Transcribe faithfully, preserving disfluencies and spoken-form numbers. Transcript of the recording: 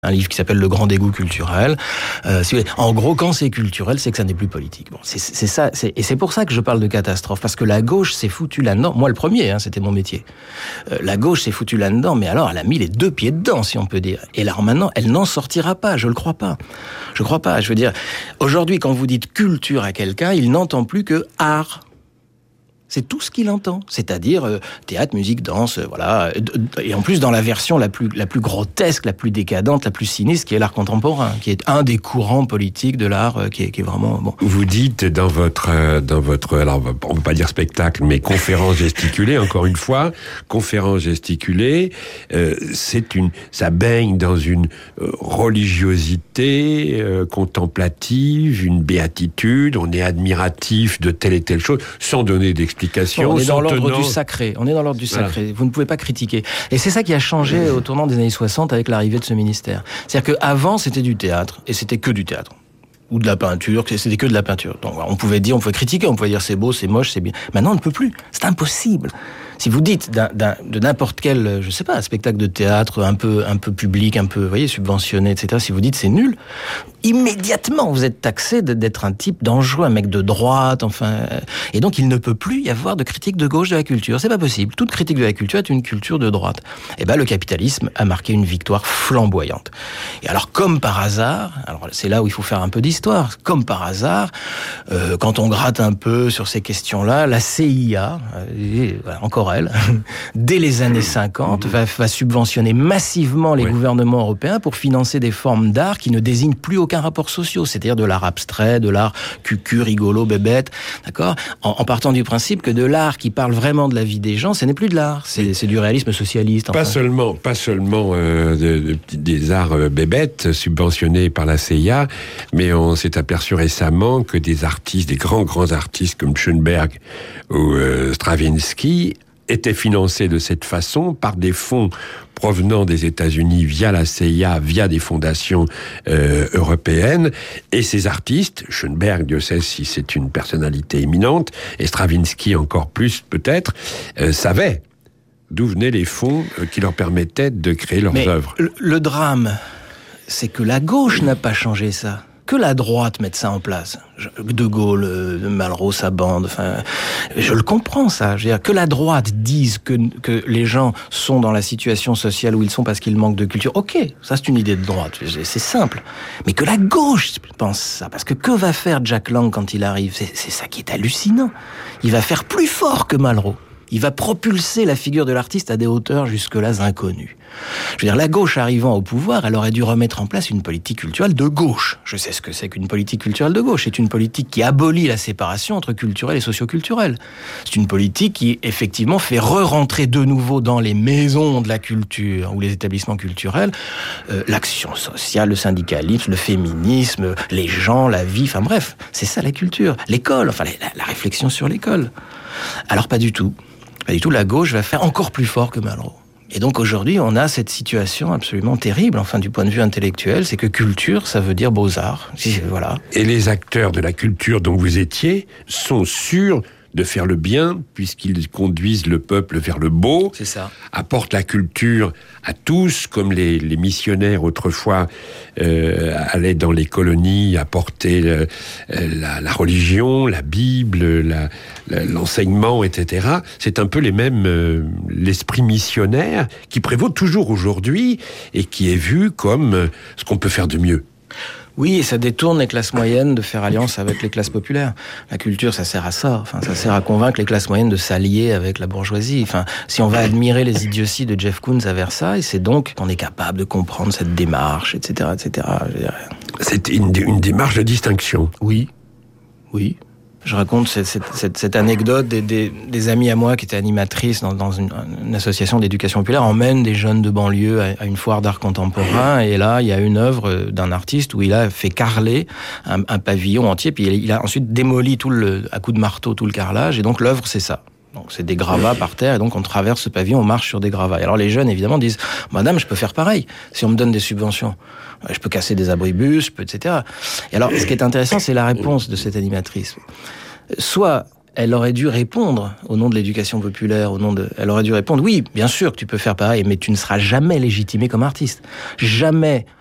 Un livre qui s'appelle Le Grand Dégoût culturel. Euh, si vous voulez, en gros, quand c'est culturel, c'est que ça n'est plus politique. Bon, c'est, c'est ça, c'est, et c'est pour ça que je parle de catastrophe, parce que la gauche s'est foutue là-dedans. Moi, le premier, hein, c'était mon métier. Euh, la gauche s'est foutue là-dedans, mais alors elle a mis les deux pieds dedans, si on peut dire. Et là, maintenant, elle n'en sortira pas. Je le crois pas. Je crois pas. Je veux dire, aujourd'hui, quand vous dites culture à quelqu'un, il n'entend plus que art. C'est tout ce qu'il entend, c'est-à-dire euh, théâtre, musique, danse, euh, voilà. Et en plus dans la version la plus la plus grotesque, la plus décadente, la plus sinistre, qui est l'art contemporain, qui est un des courants politiques de l'art, euh, qui, est, qui est vraiment bon. Vous dites dans votre euh, dans votre alors on peut pas dire spectacle, mais conférence gesticulée, encore une fois, conférence gesticulée, euh, c'est une ça baigne dans une euh, religiosité euh, contemplative, une béatitude. On est admiratif de telle et telle chose, sans donner d'explication. Bon, on est dans l'ordre du sacré. On est dans l'ordre du sacré. Voilà. Vous ne pouvez pas critiquer. Et c'est ça qui a changé au tournant des années soixante avec l'arrivée de ce ministère. C'est-à-dire qu'avant, c'était du théâtre. Et c'était que du théâtre. Ou de la peinture. C'était que de la peinture. Donc, on pouvait dire, on pouvait critiquer. On pouvait dire c'est beau, c'est moche, c'est bien. Maintenant, on ne peut plus. C'est impossible. Si vous dites d'un, d'un, de n'importe quel, je sais pas, spectacle de théâtre un peu, un peu public, un peu, vous voyez, subventionné, et cetera, si vous dites c'est nul, immédiatement vous êtes taxé d'être un type dangereux, un mec de droite, enfin. Et donc il ne peut plus y avoir de critique de gauche de la culture. C'est pas possible. Toute critique de la culture est une culture de droite. Et ben le capitalisme a marqué une victoire flamboyante. Et alors comme par hasard, alors c'est là où il faut faire un peu d'histoire. Comme par hasard, euh, quand on gratte un peu sur ces questions-là, la C I A, euh, encore elle, dès les années cinquante, va, va subventionner massivement les oui. gouvernements européens pour financer des formes d'art qui ne désignent plus aucun rapport social, c'est-à-dire de l'art abstrait, de l'art cucu, rigolo, bébête, d'accord, en, en partant du principe que de l'art qui parle vraiment de la vie des gens, ce n'est plus de l'art, c'est, c'est du réalisme socialiste. Enfin. Pas seulement, pas seulement euh, de, de, des arts euh, bébêtes subventionnés par la C I A, mais on s'est aperçu récemment que des artistes, des grands grands artistes comme Schoenberg ou euh, Stravinsky étaient financés de cette façon par des fonds provenant des États-Unis via la C I A, via des fondations euh, européennes. Et ces artistes, Schoenberg, Dieu sait si c'est une personnalité éminente, et Stravinsky encore plus peut-être, euh, savaient d'où venaient les fonds euh, qui leur permettaient de créer leurs Mais œuvres. Le, le drame, c'est que la gauche n'a pas changé ça. Que la droite mette ça en place. De Gaulle, Malraux, sa bande, enfin, je le comprends ça. Je veux dire, que la droite dise que, que les gens sont dans la situation sociale où ils sont parce qu'ils manquent de culture, ok, ça c'est une idée de droite, c'est simple. Mais que la gauche pense ça, parce que que va faire Jack Lang quand il arrive ? C'est, c'est ça qui est hallucinant. Il va faire plus fort que Malraux. Il va propulser la figure de l'artiste à des hauteurs jusque-là inconnues. Je veux dire, la gauche arrivant au pouvoir, elle aurait dû remettre en place une politique culturelle de gauche. Je sais ce que c'est qu'une politique culturelle de gauche. C'est une politique qui abolit la séparation entre culturel et socioculturel. C'est une politique qui, effectivement, fait re-rentrer de nouveau dans les maisons de la culture ou les établissements culturels euh, l'action sociale, le syndicalisme, le féminisme, les gens, la vie, enfin bref, c'est ça la culture. L'école, enfin la, la réflexion sur l'école. Alors pas du tout. Pas du tout, la gauche va faire encore plus fort que Malraux. Et donc aujourd'hui, on a cette situation absolument terrible, enfin du point de vue intellectuel, c'est que culture, ça veut dire beaux-arts. Voilà. Et les acteurs de la culture dont vous étiez sont sûrs de faire le bien, puisqu'ils conduisent le peuple vers le beau, c'est ça. Apportent la culture à tous, comme les, les missionnaires autrefois euh, allaient dans les colonies apporter le, la, la religion, la Bible, la, la, l'enseignement, et cetera. C'est un peu les mêmes, euh, l'esprit missionnaire qui prévaut toujours aujourd'hui et qui est vu comme euh, ce qu'on peut faire de mieux. Oui, et ça détourne les classes moyennes de faire alliance avec les classes populaires. La culture, ça sert à ça. Enfin, ça sert à convaincre les classes moyennes de s'allier avec la bourgeoisie. Enfin, si on va admirer les idioties de Jeff Koons à Versailles, c'est donc qu'on est capable de comprendre cette démarche, et cetera, et cetera. Je dirais. C'est une, une démarche de distinction. Oui, oui. Je raconte cette, cette, cette, cette anecdote des, des, des amis à moi qui étaient animatrices dans, dans une, une association d'éducation populaire emmènent des jeunes de banlieue à, à une foire d'art contemporain et là il y a une œuvre d'un artiste où il a fait carreler un, un pavillon entier puis il, il a ensuite démoli tout le, à coups de marteau tout le carrelage et donc l'œuvre c'est ça. Donc c'est des gravats par terre et donc on traverse ce pavillon, on marche sur des gravats. Et alors les jeunes évidemment disent « Madame, je peux faire pareil si on me donne des subventions. Je peux casser des abribus, je peux, et cetera » Et alors ce qui est intéressant, c'est la réponse de cette animatrice. Soit elle aurait dû répondre au nom de l'éducation populaire, au nom de, elle aurait dû répondre « Oui, bien sûr que tu peux faire pareil, mais tu ne seras jamais légitimé comme artiste. Jamais